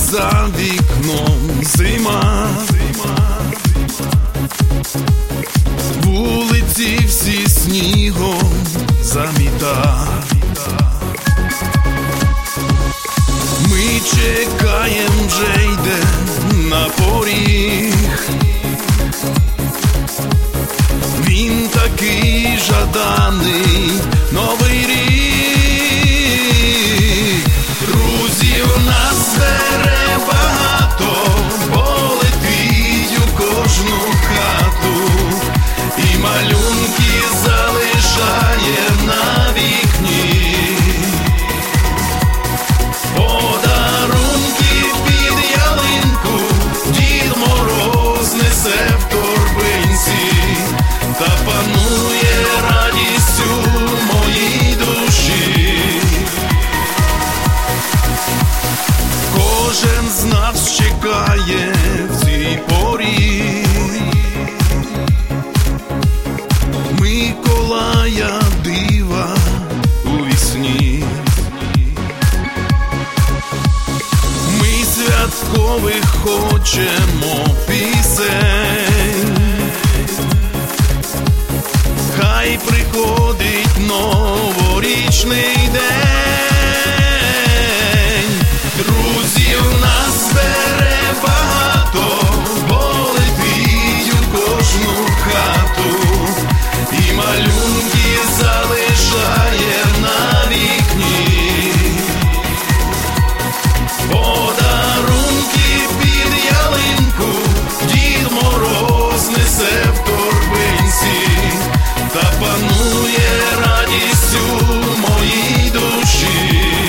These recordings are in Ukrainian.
за вікном зима, вулиці всі снігом заміта. Ми чекаєм, вже йде на поріг. Він такий жаданий Новий рік. Друзів нас бере багато, полетить у кожну хату і малюнки залишає на вікні. Подарунки під ялинку Дід Мороз несе в торбинці, та панує радість у моїй душі. Кожен з нас чекає в цій порі Миколая дива у вісні. Ми святкових хочемо пісень, хай приходить новорічний день. Друзів нас бере багато, полетить у кожну хату і малюнки залишає на вікні. Подарунки під ялинку Дід Мороз несе в торбинці, та панує радість у моїй душі.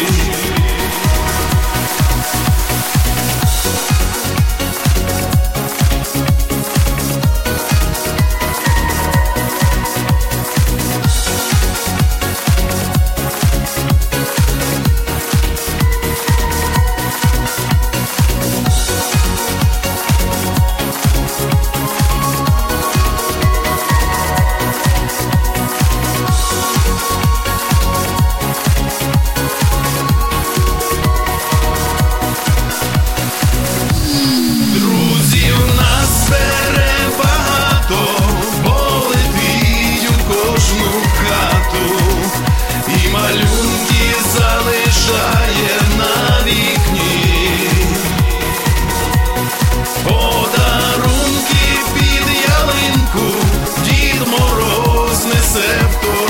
Малюнки залишає на вікні. Подарунки під ялинку Дід Мороз несе в торбинці.